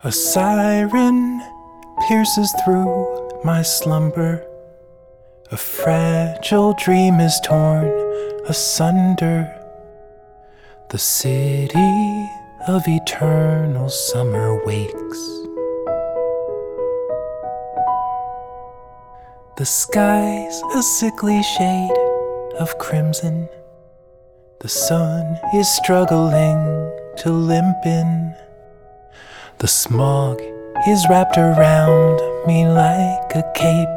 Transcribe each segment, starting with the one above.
A siren pierces through my slumber. A fragile dream is torn asunder. The city of eternal summer wakes. The sky's a sickly shade of crimson. The sun is struggling to limp in. The smog is wrapped around me like a cape.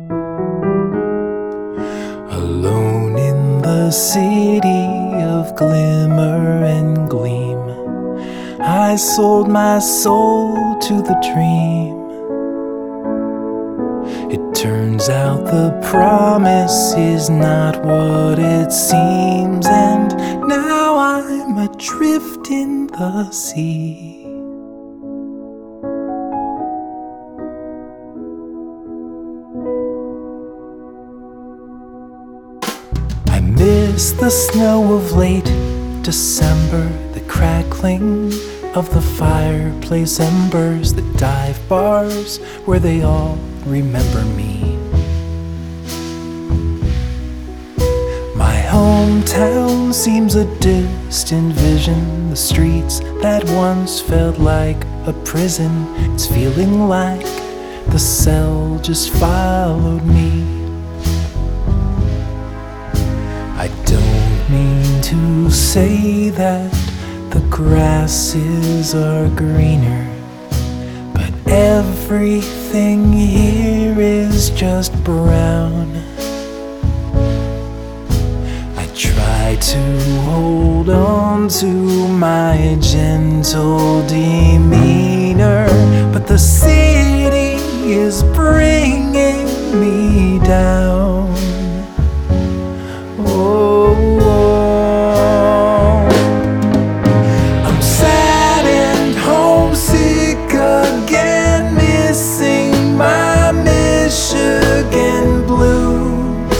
Alone in the city of glimmer and gleam, I sold my soul to the dream. It turns out the promise is not what it seems, and now I'm adrift in the sea. I miss the snow of late December, the crackling of the fireplace embers, the dive bars where they all remember me. My hometown seems a distant vision. The streets that once felt like a prison, it's feeling like the cell just followed me. I don't mean to say that the grasses are greener, but everything here is just brown. I try to hold on to my gentle demeanor, but the city is bringing me down. I'm sad and homesick again, missing my Michigan blues.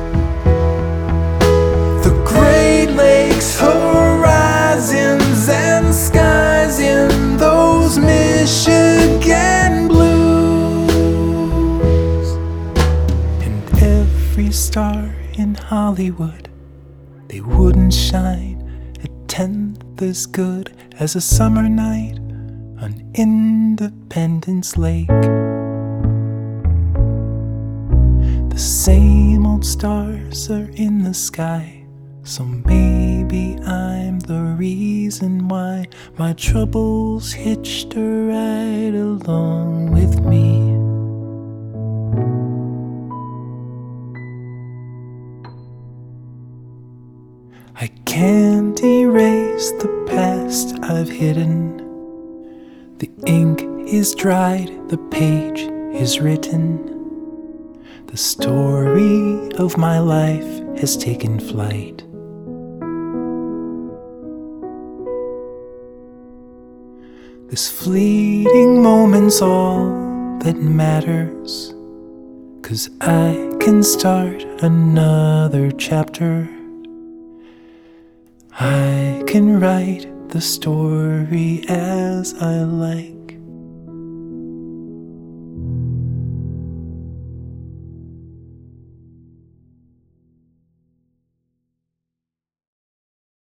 The Great Lakes horizons and skies in those Michigan blues. And every star in Hollywood, they wouldn't shine a tenth as good as a summer night on Independence Lake. The same old stars are in the sky, so maybe I'm the reason why my troubles hitched a ride along with me. I can't erase the past I've hidden. The ink is dried, the page is written. The story of my life has taken flight. This fleeting moment's all that matters, 'cause I can start another chapter. I can write the story as I like.